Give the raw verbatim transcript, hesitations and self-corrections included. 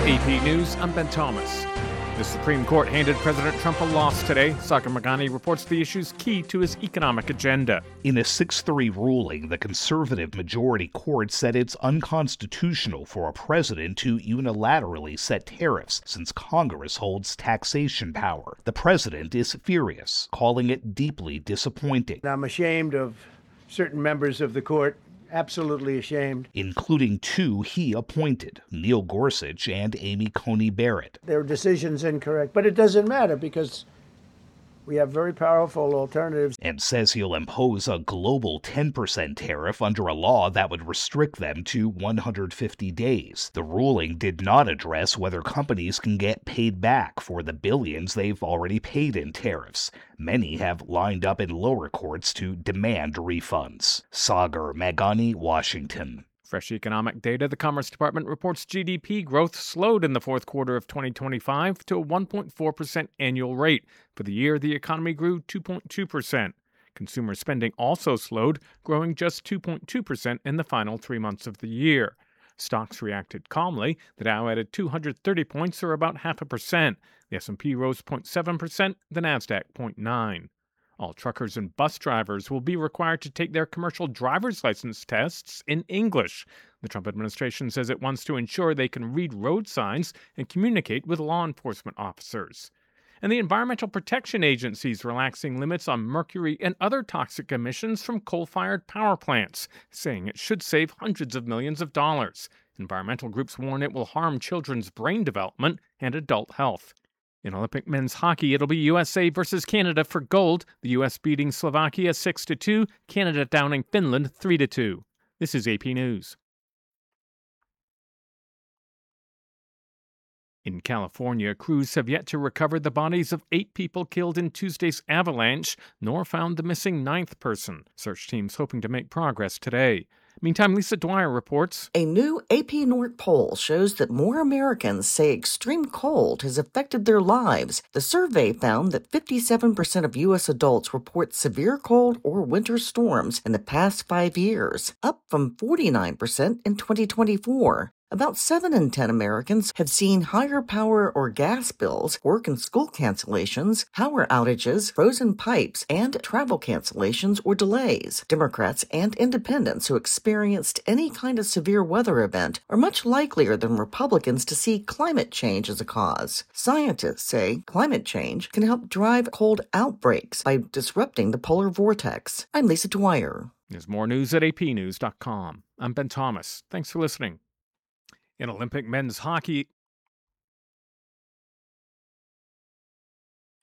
A P News, I'm Ben Thomas. The Supreme Court handed President Trump a loss today. Sagar Meghani reports the issues key to his economic agenda. In a six three ruling, the conservative majority court said it's unconstitutional for a president to unilaterally set tariffs since Congress holds taxation power. The president is furious, calling it deeply disappointing. I'm ashamed of certain members of the court. Absolutely ashamed. Including two he appointed, Neil Gorsuch and Amy Coney Barrett. Their decision's incorrect, but it doesn't matter because we have very powerful alternatives. And says he'll impose a global ten percent tariff under a law that would restrict them to one hundred fifty days. The ruling did not address whether companies can get paid back for the billions they've already paid in tariffs. Many have lined up in lower courts to demand refunds. Sagar Meghani, Washington. Fresh economic data. The Commerce Department reports G D P growth slowed in the fourth quarter of twenty twenty-five to a one point four percent annual rate. For the year, the economy grew two point two percent. Consumer spending also slowed, growing just two point two percent in the final three months of the year. Stocks reacted calmly. The Dow added two hundred thirty points, or about half a percent. The S and P rose zero point seven percent, the Nasdaq zero point nine. All truckers and bus drivers will be required to take their commercial driver's license tests in English. The Trump administration says it wants to ensure they can read road signs and communicate with law enforcement officers. And the Environmental Protection Agency is relaxing limits on mercury and other toxic emissions from coal-fired power plants, saying it should save hundreds of millions of dollars. Environmental groups warn it will harm children's brain development and adult health. In Olympic men's hockey, it'll be U S A versus Canada for gold, the U S beating Slovakia six to two, Canada downing Finland three to two. This is A P News. In California, crews have yet to recover the bodies of eight people killed in Tuesday's avalanche, nor found the missing ninth person. Search teams hoping to make progress today. Meantime, Lisa Dwyer reports. A new A P North poll shows that more Americans say extreme cold has affected their lives. The survey found that fifty-seven percent of U S adults report severe cold or winter storms in the past five years, up from forty-nine percent in twenty twenty-four. About seven in ten Americans have seen higher power or gas bills, work and school cancellations, power outages, frozen pipes, and travel cancellations or delays. Democrats and independents who experienced any kind of severe weather event are much likelier than Republicans to see climate change as a cause. Scientists say climate change can help drive cold outbreaks by disrupting the polar vortex. I'm Lisa Dwyer. There's more news at A P news dot com. I'm Ben Thomas. Thanks for listening. In Olympic men's hockey,